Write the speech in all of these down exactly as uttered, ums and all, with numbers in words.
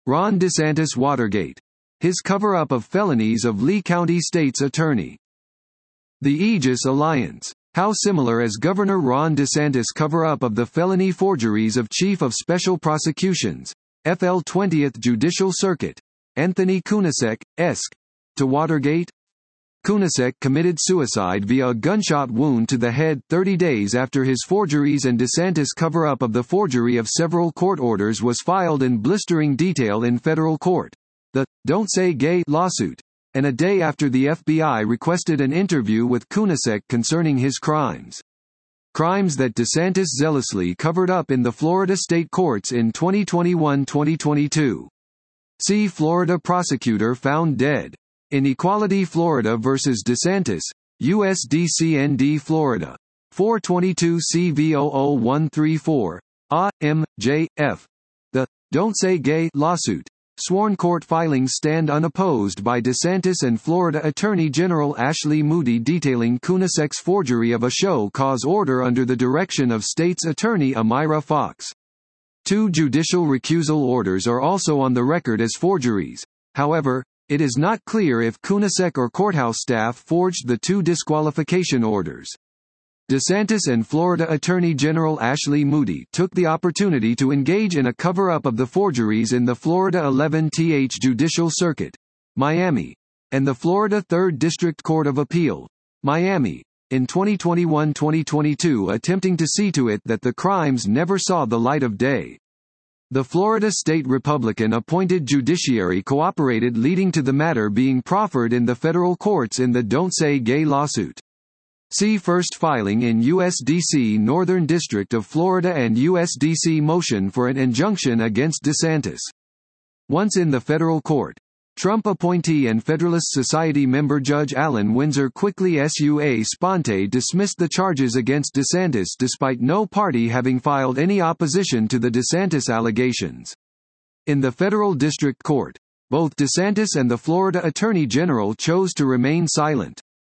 Ron DeSantis Watergate. His cover-up of felonies of Lee County State's attorney. The Aegis Alliance. How similar is Governor Ron DeSantis' cover-up of the felony forgeries of Chief of Special Prosecutions, F L twentieth Judicial Circuit, Anthony Kunasek-esque, to Watergate? Kunasek committed suicide via a gunshot wound to the head thirty days after his forgeries and DeSantis' cover-up of the forgery of several court orders was filed in blistering detail in federal court. The "Don't Say Gay" lawsuit, and a day after the F B I requested an interview with Kunasek concerning his crimes. Crimes that DeSantis zealously covered up in the Florida state courts in twenty twenty-one to twenty twenty-two. See Florida prosecutor found dead. Inequality Florida versus DeSantis, U S D C N D Florida. four twenty-two C V zero zero one three four, A, M, J, F. The "Don't Say Gay" lawsuit. Sworn court filings stand unopposed by DeSantis and Florida Attorney General Ashley Moody detailing Kunasek's forgery of a show cause order under the direction of state's attorney Amira Fox. Two judicial recusal orders are also on the record as forgeries. However, it is not clear if Kunasek or courthouse staff forged the two disqualification orders. DeSantis and Florida Attorney General Ashley Moody took the opportunity to engage in a cover-up of the forgeries in the Florida eleventh Judicial Circuit, Miami, and the Florida third District Court of Appeal, Miami, in twenty twenty-one to twenty twenty-two, attempting to see to it that the crimes never saw the light of day. The Florida State Republican-appointed judiciary cooperated, leading to the matter being proffered in the federal courts in the Don't Say Gay lawsuit. See first filing in U S D C Northern District of Florida and U S D C motion for an injunction against DeSantis. Once in the federal court, Trump appointee and Federalist Society member Judge Alan Windsor quickly sua sponte dismissed the charges against DeSantis despite no party having filed any opposition to the DeSantis allegations. In the federal district court, both DeSantis and the Florida Attorney General chose to remain silent.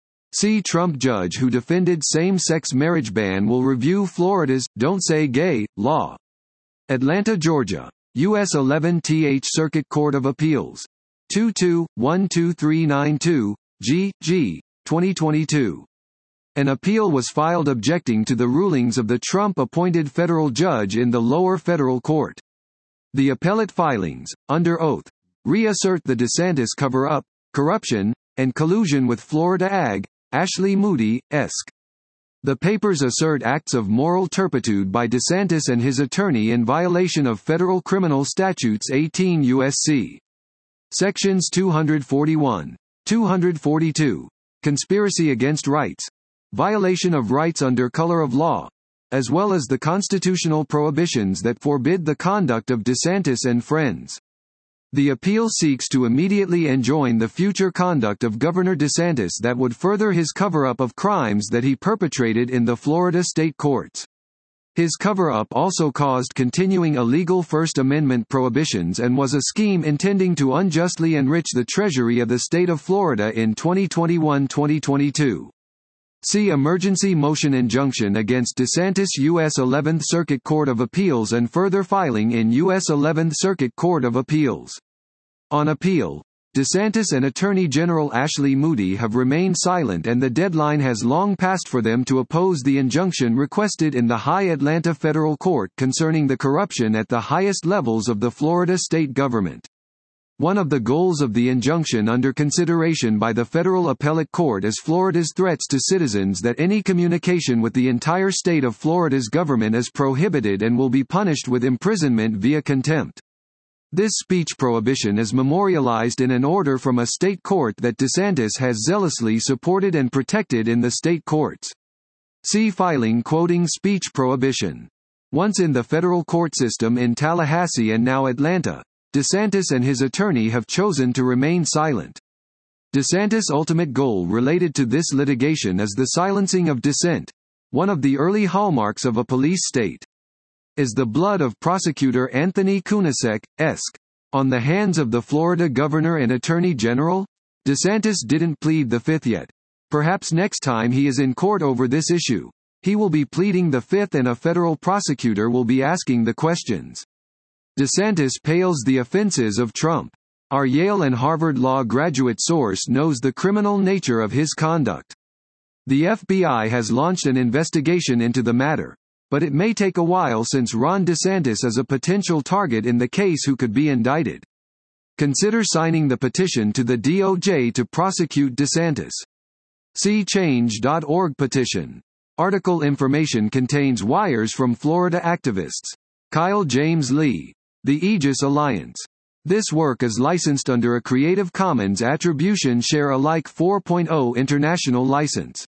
See Trump judge who defended same-sex marriage ban will review Florida's "Don't Say Gay" law. Atlanta, Georgia. U S eleventh Circuit Court of Appeals. two two one two three nine two, G, G, twenty twenty-two. An appeal was filed objecting to the rulings of the Trump-appointed federal judge in the lower federal court. The appellate filings, under oath, reassert the DeSantis cover-up, corruption, and collusion with Florida Ag. Ashley Moody-esque. The papers assert acts of moral turpitude by DeSantis and his attorney in violation of federal criminal statutes eighteen U S C. Sections two forty-one, two forty-two, conspiracy against rights, violation of rights under color of law, as well as the constitutional prohibitions that forbid the conduct of DeSantis and friends. The appeal seeks to immediately enjoin the future conduct of Governor DeSantis that would further his cover-up of crimes that he perpetrated in the Florida state courts. His cover-up also caused continuing illegal First Amendment prohibitions and was a scheme intending to unjustly enrich the Treasury of the state of Florida in twenty twenty-one to twenty twenty-two. See Emergency Motion Injunction against DeSantis U S eleventh Circuit Court of Appeals and further filing in U S eleventh Circuit Court of Appeals. On appeal, DeSantis and Attorney General Ashley Moody have remained silent and the deadline has long passed for them to oppose the injunction requested in the High Atlanta Federal Court concerning the corruption at the highest levels of the Florida state government. One of the goals of the injunction under consideration by the federal appellate court is Florida's threats to citizens that any communication with the entire state of Florida's government is prohibited and will be punished with imprisonment via contempt. This speech prohibition is memorialized in an order from a state court that DeSantis has zealously supported and protected in the state courts. See filing quoting speech prohibition. Once in the federal court system in Tallahassee and now Atlanta, DeSantis and his attorney have chosen to remain silent. DeSantis' ultimate goal related to this litigation is the silencing of dissent, one of the early hallmarks of a police state. Is the blood of prosecutor Anthony Kunasek-esque on the hands of the Florida governor and attorney general? DeSantis didn't plead the fifth yet. Perhaps next time he is in court over this issue, he will be pleading the fifth and a federal prosecutor will be asking the questions. DeSantis pales the offenses of Trump. Our Yale and Harvard law graduate source knows the criminal nature of his conduct. The F B I has launched an investigation into the matter, but it may take a while since Ron DeSantis is a potential target in the case who could be indicted. Consider signing the petition to the D O J to prosecute DeSantis. See change dot org petition. Article information contains wires from Florida activists. Kyle James Lee. The Aegis Alliance. This work is licensed under a Creative Commons Attribution Share Alike four point oh international license.